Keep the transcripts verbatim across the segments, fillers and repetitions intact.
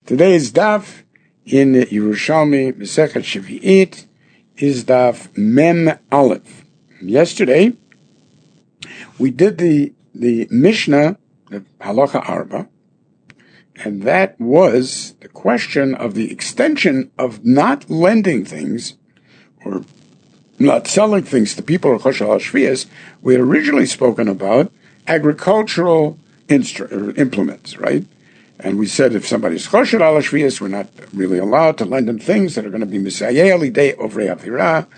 Today's daf in Yerushalmi Masechet Shvi'it is daf Mem Aleph. Yesterday, we did the the Mishnah, the Halacha Arba, and that was the question of the extension of not lending things or not selling things to people or Choshal Shvias. We had originally spoken about agricultural instru- implements, right? And we said if somebody's Choshal Shvias, we're not really allowed to lend them things that are going to be Misayeh Lidei Ovrei Avira.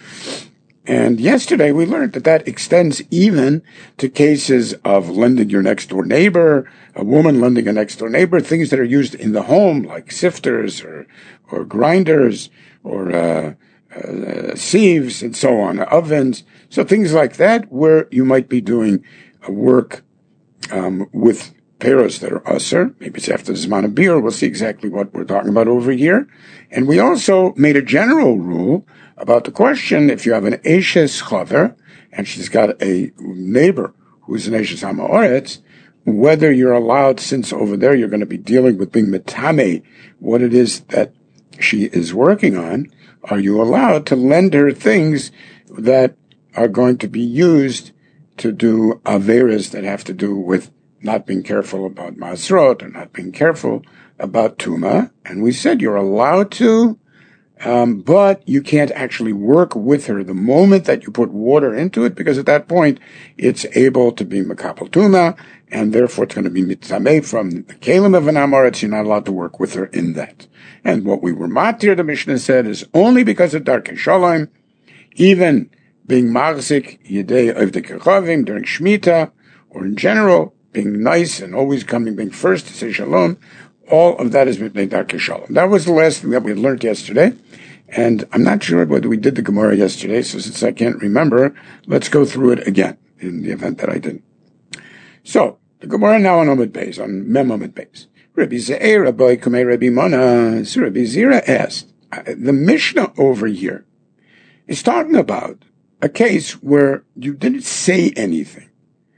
And yesterday we learned that that extends even to cases of lending your next door neighbor, a woman lending a next door neighbor, things that are used in the home like sifters or, or grinders or uh, uh, sieves and so on, ovens. So things like that where you might be doing a work um, with peros that are usher. Maybe it's after the Zman of Beer. We'll see exactly what we're talking about over here. And we also made a general rule about the question, if you have an Eshes Chaver, and she's got a neighbor who's an Eshes HaMa'oretz, whether you're allowed, since over there you're going to be dealing with being metame, what it is that she is working on, are you allowed to lend her things that are going to be used to do averas that have to do with not being careful about masrot or not being careful about tuma? And we said you're allowed to, Um, but you can't actually work with her the moment that you put water into it, because at that point it's able to be makapel tuma, and therefore it's going to be mitzameh from the kelim of an amoritz. You're not allowed to work with her in that. And what we were matir, the Mishnah said, is only because of darkei shalom, even being marzik yedei ovdei kechavim during shmita, or in general being nice and always coming, being first to say shalom. All of that is mipnei darkei shalom. That was the last thing that we learned yesterday. And I'm not sure whether we did the Gemara yesterday, so since I can't remember, let's go through it again in the event that I didn't. So, the Gemara now on Omid Beis, on Mem Omid Beis. Rabbi Ze'er, Rabbi Kumei, Rabbi Mona. So Rabbi Zira asked, the Mishnah over here is talking about a case where you didn't say anything,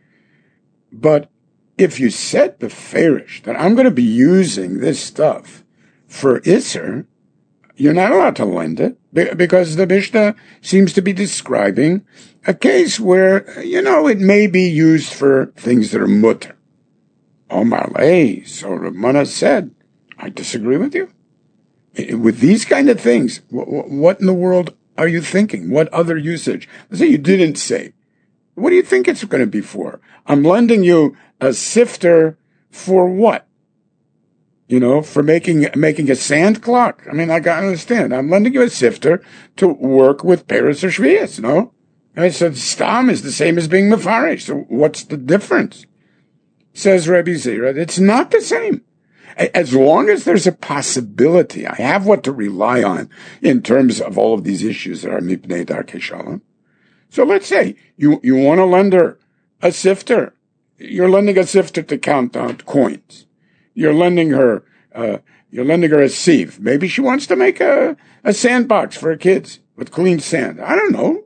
but if you said beferish that I'm going to be using this stuff for Isser, you're not allowed to lend it, because the Mishnah seems to be describing a case where, you know, it may be used for things that are mutter. Omar lei, so Ramana said, I disagree with you. With these kind of things, what in the world are you thinking? What other usage? Let's say you didn't say. What do you think it's going to be for? I'm lending you a sifter for what? You know, for making making a sand clock. I mean, I gotta understand. I'm lending you a sifter to work with peros or shvias, no? And I said, stam is the same as being mefarish. So what's the difference? Says Rabbi Zira, it's not the same. As long as there's a possibility, I have what to rely on in terms of all of these issues that are mipnei darkei shalom. So let's say you, you want to lend her a sifter. You're lending a sifter to count out coins. You're lending her, uh, you're lending her a sieve. Maybe she wants to make a, a sandbox for her kids with clean sand. I don't know.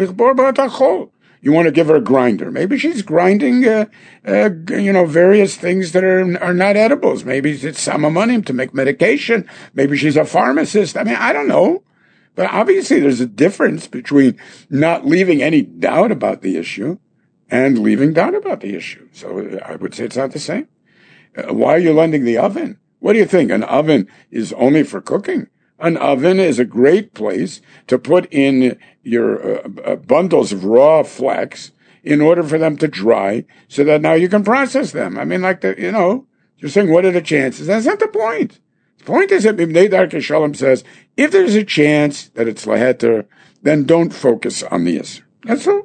You want to give her a grinder. Maybe she's grinding, uh, uh, you know, various things that are, are not edibles. Maybe it's samamonim to make medication. Maybe she's a pharmacist. I mean, I don't know. But obviously there's a difference between not leaving any doubt about the issue and leaving doubt about the issue. So I would say it's not the same. Uh, why are you lending the oven? What do you think? An oven is only for cooking? An oven is a great place to put in your uh, uh, bundles of raw flax in order for them to dry so that now you can process them. I mean, like, the, you know, you're saying, what are the chances? That's not the point. The point is that Mipnei Darkei Shalom says, if there's a chance that it's laheter, then don't focus on the Yisr. That's all.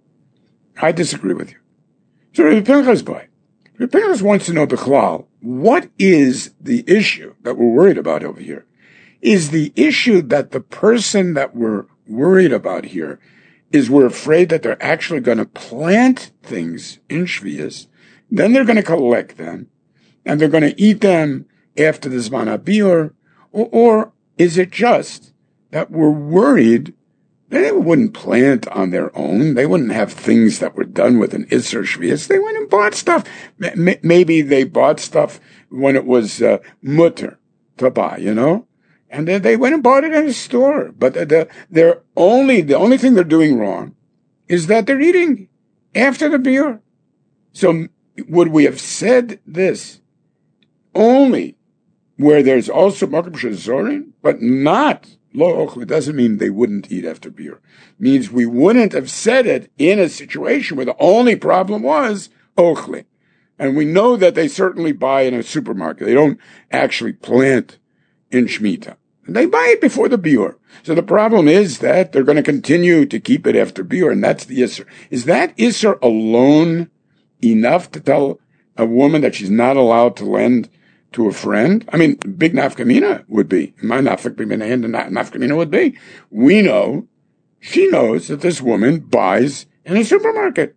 I disagree with you. So Rabbi Pinchas boy. Rabbi Pinchas wants to know, Bechlal, what is the issue that we're worried about over here? Is the issue that the person that we're worried about here is we're afraid that they're actually going to plant things in Shvias, then they're going to collect them, and they're going to eat them after the Zman HaBiur, or, or is it just that we're worried that they wouldn't plant on their own? They wouldn't have things that were done with an Isser Shvias. They went and bought stuff. M- maybe they bought stuff when it was uh, mutter. to buy, you know? And they, they went and bought it in a store. But the, they're only, the only thing they're doing wrong is that they're eating after the beer. So would we have said this only where there's also makom shezorin, but not lo ochli? It doesn't mean they wouldn't eat after beer. It means we wouldn't have said it in a situation where the only problem was ochli. And we know that they certainly buy in a supermarket. They don't actually plant in Shemitah. They buy it before the biur. So the problem is that they're going to continue to keep it after biur, and that's the isser. Is that isser alone enough to tell a woman that she's not allowed to lend to a friend? I mean, big nafkamina would be. My nafkamina and nafkamina would be. We know, she knows that this woman buys in a supermarket.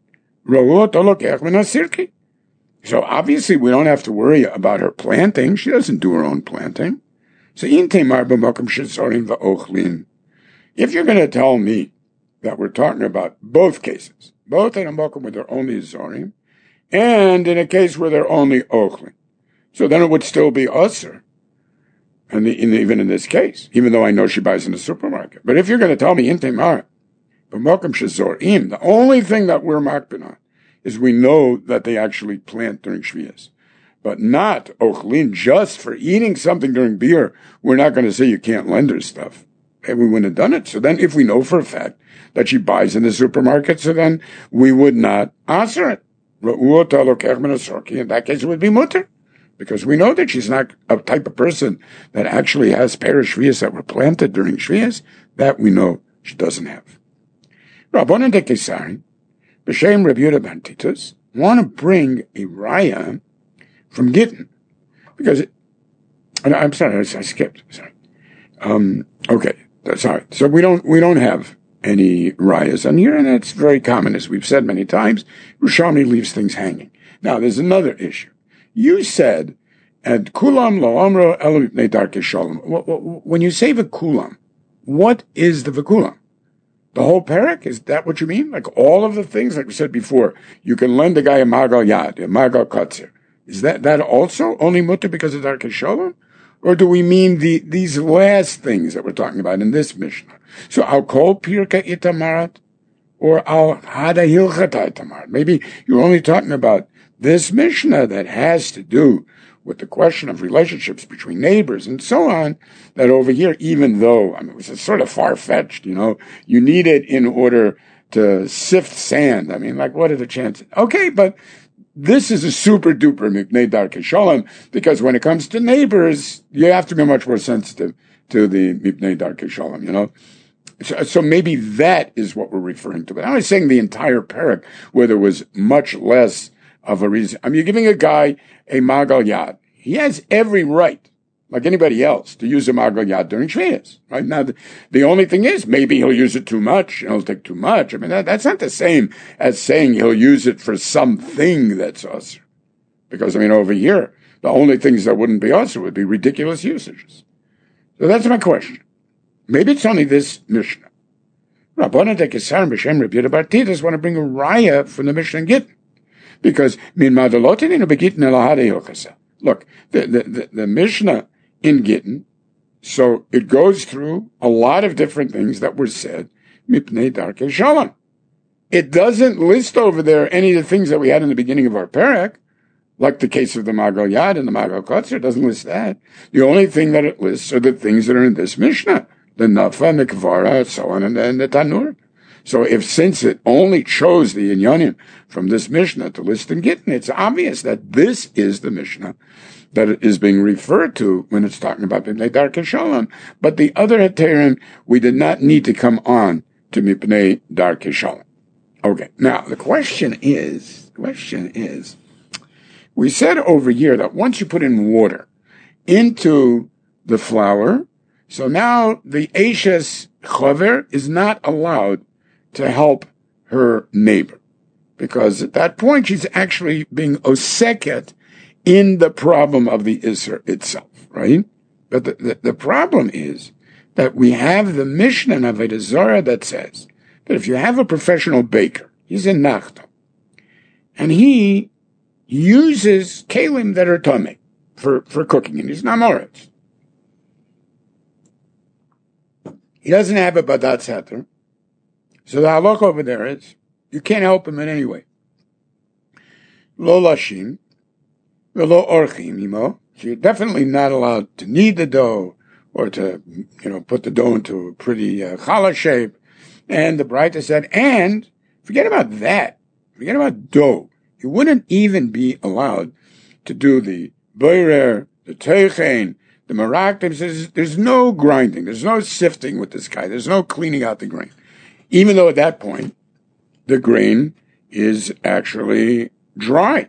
So obviously we don't have to worry about her planting. She doesn't do her own planting. So if you're going to tell me that we're talking about both cases, both in a mokum where they're only zorim, and in a case where they're only ochlin, so then it would still be usher, and even in this case, even though I know she buys in the supermarket. But if you're going to tell me in temar, the only thing that we're makbin on is we know that they actually plant during Shvias, but not ochlin just for eating something during beer. We're not going to say you can't lend her stuff. And we wouldn't have done it. So then if we know for a fact that she buys in the supermarket, so then we would not answer it. In that case, it would be mutter, because we know that she's not a type of person that actually has perish Shvias that were planted during Shvias. That we know she doesn't have. Rabbanan de Kesari, B'Shem Rabbi Yehuda ben Titus, want to bring a raya from Gittin, because it, I'm sorry, I skipped. Sorry. Um, okay, sorry. So we don't we don't have any rayas on here, and that's very common, as we've said many times. Yerushalmi leaves things hanging. Now, there's another issue. You said, "Ad kulam lo amro elo mipnei darkei shalom." When you say v'kulam, what is the v'kulam? The whole parak? Is that what you mean? Like all of the things, like we said before, you can lend a guy a magal yad, a magal katzer. Is that, that also only mutter because of Darkei Shalom? Or do we mean the, these last things that we're talking about in this Mishnah? So, I'll call Pirka Itamarat, or I'll Hada Hilchata Itamarat. Maybe you're only talking about this Mishnah that has to do with the question of relationships between neighbors and so on, that over here, even though, I mean, it's sort of far-fetched, you know, you need it in order to sift sand. I mean, like, what are the chances? Okay, but this is a super duper mipnei darkei shalom, because when it comes to neighbors, you have to be much more sensitive to the mipnei darkei shalom, you know? So, so maybe that is what we're referring to. But I'm not saying the entire parak, where there was much less of a reason. I mean, you're giving a guy a magal yad. He has every right, like anybody else, to use a magal yad during Shvias. Right now, the, the only thing is, maybe he'll use it too much, and he'll take too much. I mean, that, that's not the same as saying he'll use it for something that's usher. Because, I mean, over here, the only things that wouldn't be usher would be ridiculous usages. So that's my question. Maybe it's only this Mishnah. Rabbanan de Kesar b'Shem Rabbi Yehuda bar Titus want to bring a raya from the Mishnah in Gittin. Because, min madalotin inu begittin elahade yochasa. Look, the, the, the, the Mishnah in Gittin, so it goes through a lot of different things that were said, mipnei darkei shalom. It doesn't list over there any of the things that we had in the beginning of our parak, like the case of the Magal Yad and the Magal Kotzer. It doesn't list that. The only thing that it lists are the things that are in this Mishnah, the Nafa, and the Kavara, and so on, and, and the Tanur. So if, since it only chose the Inyanim from this Mishnah to list in Gittin, it's obvious that this is the Mishnah that is being referred to when it's talking about Mipnei Darkei Shalom. But the other Heterim, we did not need to come on to Mipnei Darkei Shalom. Okay, now the question is, the question is, we said over here that once you put in water into the flour, so now the Eishes Chover is not allowed to help her neighbor, because at that point she's actually being oseket in the problem of the Isser itself, right? But the, the, the problem is that we have the Mishnah in Avodah Zarah that says that if you have a professional baker, he's in Nachta, and he uses kalim that are tamei for, for cooking, and he's not moritz. He doesn't have a badat seter. So the halakha over there is, you can't help him in any way. Lo lashim, lo orchim imo. So you're definitely not allowed to knead the dough or to, you know, put the dough into a pretty uh, challah shape. And the Braita said, and forget about that. Forget about dough. You wouldn't even be allowed to do the boirer, the teichen, the maraktim. There's, there's no grinding. There's no sifting with this guy. There's no cleaning out the grain. Even though at that point, the grain is actually dry.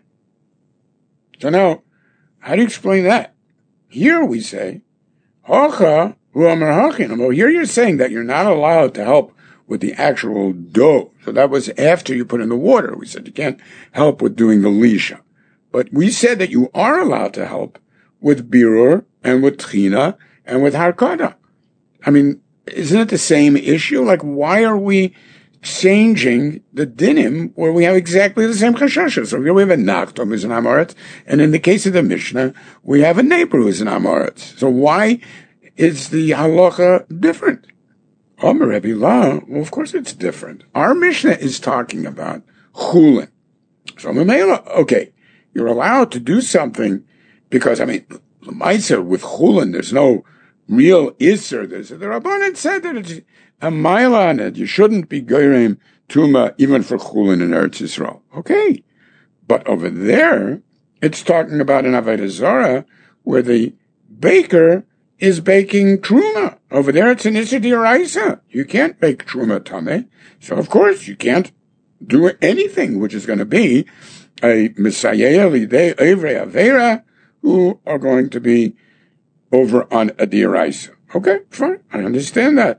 So now, how do you explain that? Here we say, Hocha hu amar hachin. Well, here you're saying that you're not allowed to help with the actual dough. So that was after you put in the water. We said you can't help with doing the lisha. But we said that you are allowed to help with birur and with tchina and with harkada. I mean, isn't it the same issue? Like, why are we changing the dinim where we have exactly the same chashasha? So here we have a nachtom who's an amoritz, and in the case of the Mishnah, we have a neighbor who's an amoritz. So why is the halacha different? Omer Rebbe La, well, of course it's different. Our Mishnah is talking about chulin. So Mamela, okay, you're allowed to do something because, I mean, the Meiser with chulin, there's no real iser. There's, the Rabbanan said that it's a mile on it. You shouldn't be goyim tuma even for chulin in Eretz Yisrael. Okay. But over there, it's talking about an Avodah Zarah where the baker is baking truma. Over there, it's an Issa D'Oraisa. You can't bake truma tameh. So, of course, you can't do anything which is going to be a Messiah Lidei Evrei Avera who are going to be over on a D'Oraisa. Okay, fine. I understand that.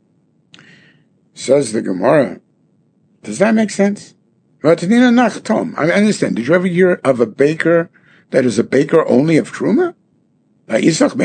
Says the Gemara. Does that make sense? I understand. Did you ever hear of a baker that is a baker only of truma? I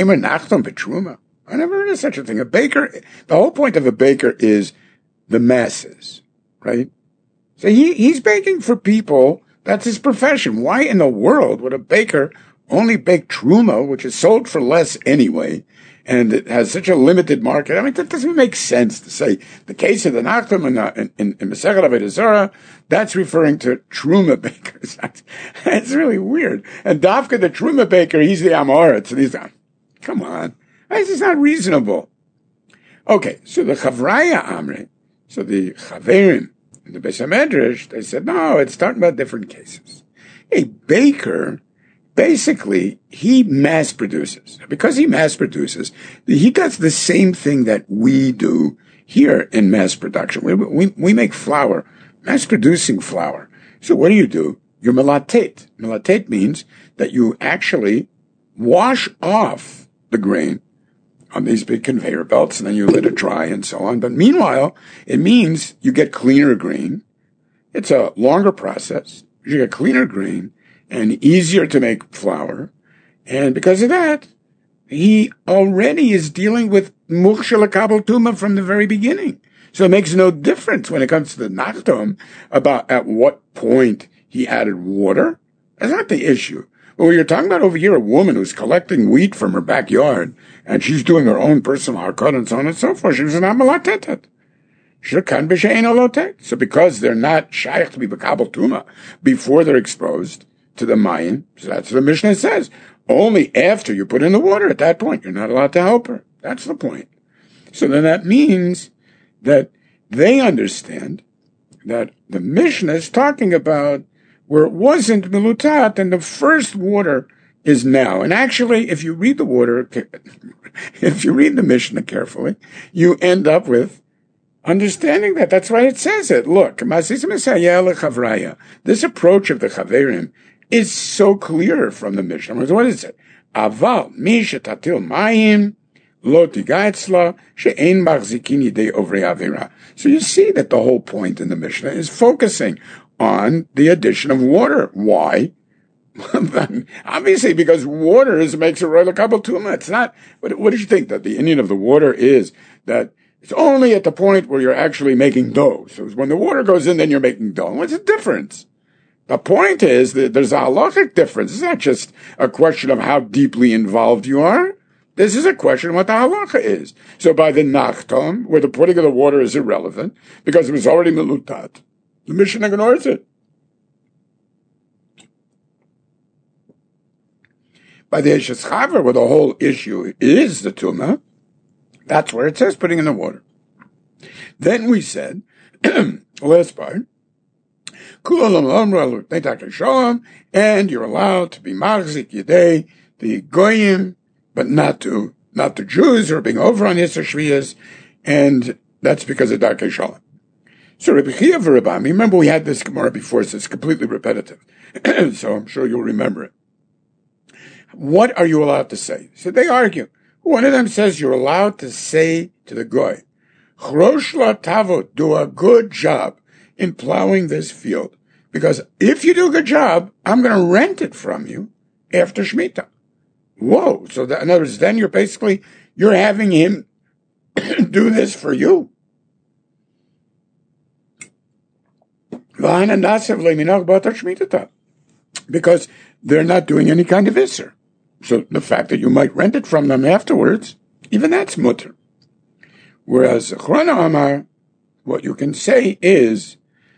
never heard of such a thing. A baker, the whole point of a baker is the masses, right? So he, he's baking for people. That's his profession. Why in the world would a baker only bake truma, which is sold for less anyway, and it has such a limited market? I mean, that doesn't make sense to say. The case of the Nachtum in, in, in Masechet Avodah Zarah, that's referring to truma bakers. That's, that's really weird. And Dafka, the truma baker, he's the Amoritz. And he's, come on. This is not reasonable. Okay, so the Chavraya Amre, so the Chaverim, in the Beis HaMedrash, they said, no, it's talking about different cases. A baker, basically, he mass produces. Because he mass produces, he does the same thing that we do here in mass production. We, we, we make flour, mass producing flour. So what do you do? You melatate. Melatate means that you actually wash off the grain on these big conveyor belts, and then you let it dry and so on. But meanwhile, it means you get cleaner grain. It's a longer process. You get cleaner grain and easier to make flour. And because of that, he already is dealing with mukshel kabel tuma from the very beginning. So it makes no difference when it comes to the nachtom about at what point he added water. That's not the issue. Well, you're talking about over here a woman who's collecting wheat from her backyard, and she's doing her own personal harkot and so on and so forth. She's not malatetet. So because they're not shaykh to be b'kabel tuma before they're exposed to the mayim, so that's what the Mishnah says. Only after you put in the water, at that point, you're not allowed to help her. That's the point. So then that means that they understand that the Mishnah is talking about where it wasn't milutat, and the first water is now. And actually, if you read the water, if you read the Mishnah carefully, you end up with understanding that. That's why it says it. Look, this approach of the Chaverim is so clear from the Mishnah. What is it? Aval mi shetatil mayim lo tigaetzla she'ein machzikin yidei ovrei avera. So you see that the whole point in the Mishnah is focusing on the addition of water. Why? Obviously, because water is makes a royal kabel tuma. It's not. What, what did you think that the Indian of the water is? That it's only at the point where you're actually making dough. So when the water goes in, then you're making dough. What's the difference? The point is that there's a halachic difference. It's not just a question of how deeply involved you are. This is a question of what the halacha is. So by the nachtom, where the putting of the water is irrelevant, because it was already melutat, the Mishnah ignores it. By the Eshes Chaver, where the whole issue is the tumah, that's where it says putting in the water. Then we said, last part, and you're allowed to be machzik yedei, the goyim, but not to not to Jews, or being over on Yisr Shviyas, and that's because of Darkei Shalom. So Rabbi Chia v'Rabami, remember we had this Gemara before, so it's completely repetitive, so I'm sure you'll remember it. What are you allowed to say? So they argue. One of them says you're allowed to say to the goy, Chrosh la tavot, do a good job in plowing this field. Because if you do a good job, I'm going to rent it from you after Shemitah. Whoa. So that, in other words, then you're basically, you're having him do this for you. Because they're not doing any kind of Isser. So the fact that you might rent it from them afterwards, even that's mutter. Whereas Chrona Amar, what you can say is,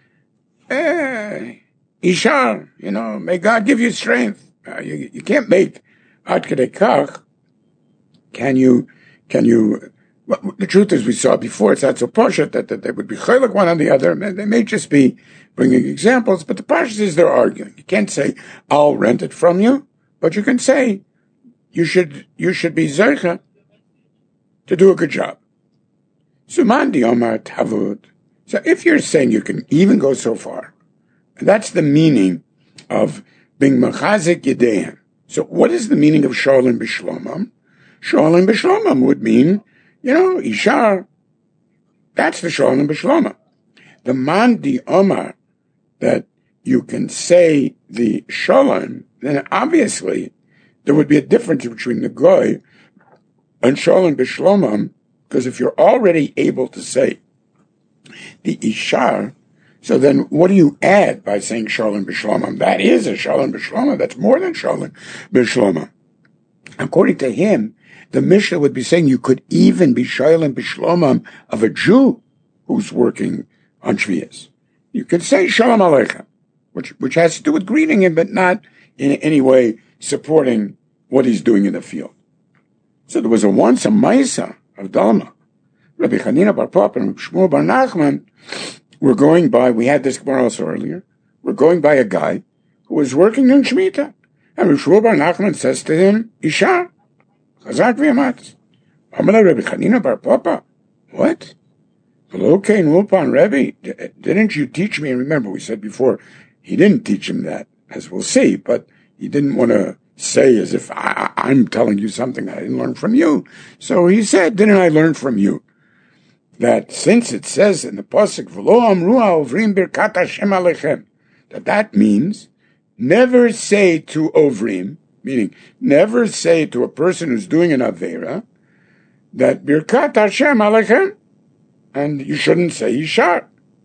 eh, Ishar, you know, may God give you strength. Uh, you, you can't make Ad Kedei Kach. Can you, can you, well, the truth is we saw before, it's not so poshut that, that they would be chaylik one on the other. They may just be bringing examples, but the poshut is they're arguing. You can't say, I'll rent it from you, but you can say, you should, you should be zeicha to do a good job. Sumandi Omar Tavud. So if you're saying you can even go so far, that's the meaning of being machazik yedehem. So what is the meaning of Sholem B'Shlomam? Sholem B'Shlomam would mean, you know, Ishar. That's the Sholem B'Shlomam. The Mandi Omar, that you can say the Sholem, then obviously there would be a difference between the Goy and Sholem B'Shlomam, because if you're already able to say the Ishar, so then what do you add by saying Sholem B'Shlomam? That is a Sholem B'Shlomam. That's more than Sholem B'Shlomam. According to him, the Mishnah would be saying you could even be Sholem B'Shlomam of a Jew who's working on Shviyas. You could say Shalom Aleichem, which, which has to do with greeting him, but not in any way supporting what he's doing in the field. So there was a once a Maisa of Dalma. Rabbi Chanina bar Papa and Shmuel bar Nachman were going by, we had this Gemara also earlier, we're going by a guy who was working in Shemitah. And Rabbi Shmuel bar Nachman says to him, Isha, Chazak v'yamat. Amala Rabbi Chanina bar Papa. What? Okay, Ulpan Rebbe, didn't you teach me? And remember, we said before, he didn't teach him that, as we'll see, but he didn't want to say as if I, I'm telling you something I didn't learn from you. So he said, didn't I learn from you? That since it says in the Pasuk, V'lo amru ha'ovrim birkat Hashem alechem, that that means never say to Ovrim, meaning never say to a person who's doing an Aveira, that birkat Hashem alechem, and you shouldn't say Yishar.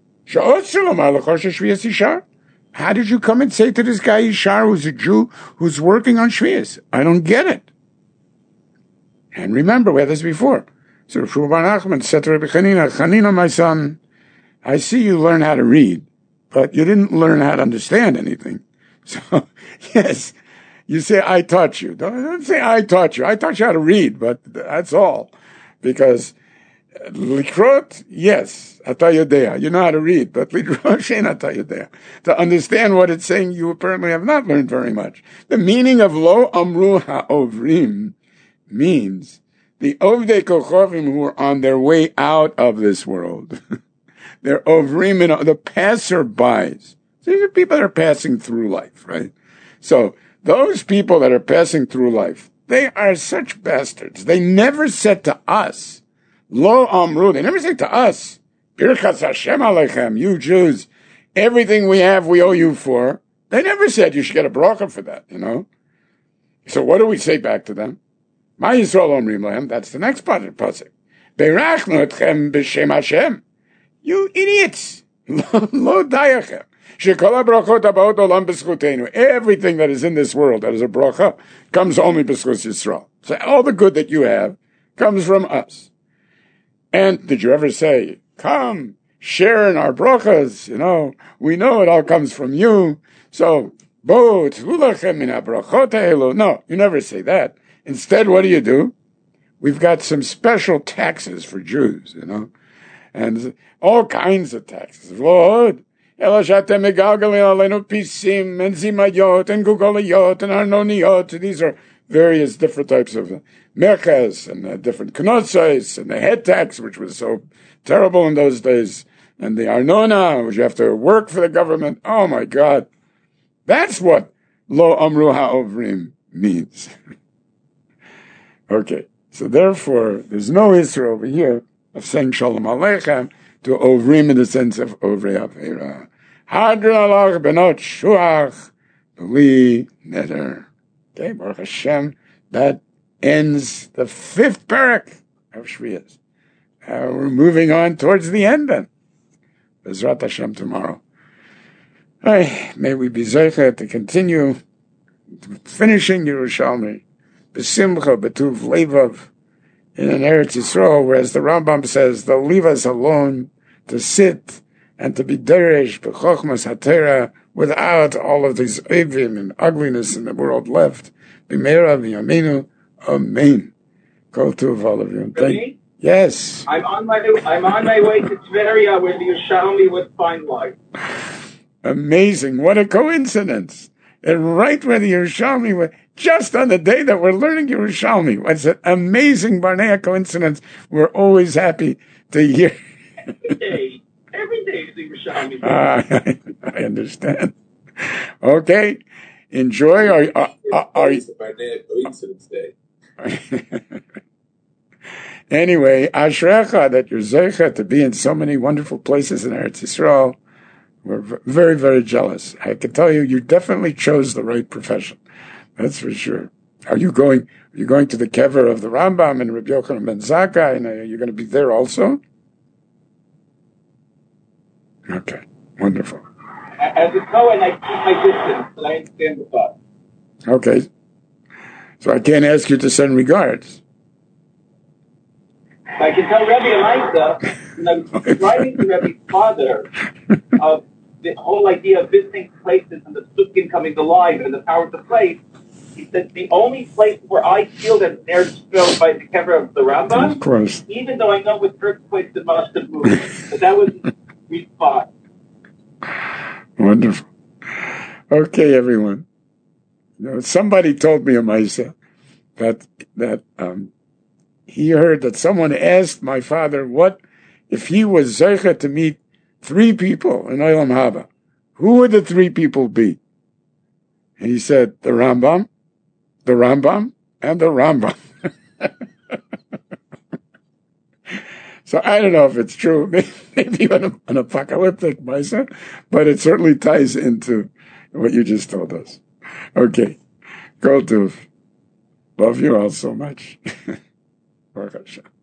How did you come and say to this guy Yishar, who's a Jew, who's working on Shviyas? I don't get it. And remember, we had this before. So Rav Shmuel bar Nachman said to Rabbi Chanina, Chanina, my son, I see you learn how to read, but you didn't learn how to understand anything. So, yes, you say, I taught you. Don't, don't say, I taught you. I taught you how to read, but that's all. Because Likrot, yes, ata yodea. You know how to read, but Likrot, shein ata yodea. To understand what it's saying, you apparently have not learned very much. The meaning of lo amru ha'ovrim means the Ovdei Kochovim who are on their way out of this world. They're Ovrim, and the passerbys. These are people that are passing through life, right? So those people that are passing through life, they are such bastards. They never said to us, Lo Amru, they never said to us, Birchas Hashem Aleichem, you Jews, everything we have we owe you for. They never said you should get a bracha for that, you know? So what do we say back to them? Ma Yisrael Omrim Lahem, that's the next part of the pasuk. Beirachnu etchem b'shem Hashem. You idiots! Lo dayachem. Shekol habrachot habaot olam b'zchutenu. Everything that is in this world that is a bracha comes only b'zchut Yisrael. So all the good that you have comes from us. And did you ever say, come, share in our brachas? You know, we know it all comes from you. So, bo tzulachem min habrachot haelu. No, you never say that. Instead, what do you do? We've got some special taxes for Jews, you know, and all kinds of taxes. Lord, Elashatem megalgalin aleinu pisim and zimayot and gugoliyot and arnoniyot. These are various different types of mechas and uh, different knotzos and the head tax, which was so terrible in those days, and the arnona, which you have to work for the government. Oh my God, that's what lo amru ha'ovrim means. Okay. So therefore, there's no issue over here of saying Shalom Aleichem to Ovrim in the sense of Ovrei Avera. Hadron alach benot shuach b'li neder. Okay, Baruch Hashem, that ends the fifth parak of Shviyas. Uh, we're moving on towards the end then. Bezrat Hashem tomorrow. Hey, may we be zeicha to continue finishing Yerushalmi. B'simcha, b'tuv levav, in an Eretz Yisrael, whereas the Rambam says, they'll leave us alone to sit and to be deresh, b'chochmas hatera, without all of these evim and ugliness in the world left. B'meira v'yaminu, amen. Kol tuv all of you. Thank, yes. I'm on my I'm on my way to Tveria, where the Yerushalmi would find life. Amazing. What a coincidence. And right where the Yerushalmi was, just on the day that we're learning Yerushalmi. It's an amazing Barnea coincidence. We're always happy to hear. Every day. Every day is the Yerushalmi. Uh, I, I understand. Okay. Enjoy our... our, our, our Barnea coincidence day. Anyway, Ashrecha, that you're Zeicha to be in so many wonderful places in Eretz Yisrael. We're very, very jealous. I can tell you, you definitely chose the right profession. That's for sure. Are you going? Are you going to the kever of the Rambam and Rabbi Yochanan ben Zakkai? And are you going to be there also? Okay, wonderful. As a Cohen, I keep my distance, but I understand the thought. Okay, so I can't ask you to send regards. I can tell Rabbi Elisa, when I was writing to Rabbi's father of the whole idea of visiting places and the Sukkim coming alive and the power of the place. He said, the only place where I feel that they're filled by the kever of the Rambam, of course, even though I know with earthquakes it must have moved, but that was week five. Wonderful. Okay, everyone. You know, somebody told me a Maisa that that um, he heard that someone asked my father, what if he was zeicha to meet three people in Olam Haba? Who would the three people be? And he said, the Rambam, the Rambam, and the Rambam. So I don't know if it's true, maybe an, an apocalyptic Maisa, but it certainly ties into what you just told us. Okay. Kol Tuv. Love you all so much. Baruch Hashem.